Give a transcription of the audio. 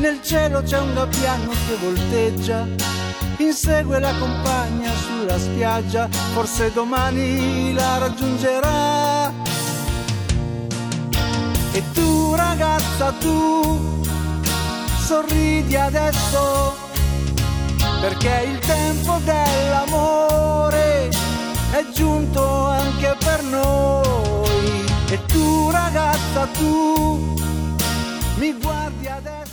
nel cielo c'è un gabbiano che volteggia, insegue la compagna sulla spiaggia, forse domani la raggiungerà. E tu ragazza, tu sorridi adesso, perché il tempo dell'amore è giunto anche per noi. E tu ragazza, tu mi guardi adesso.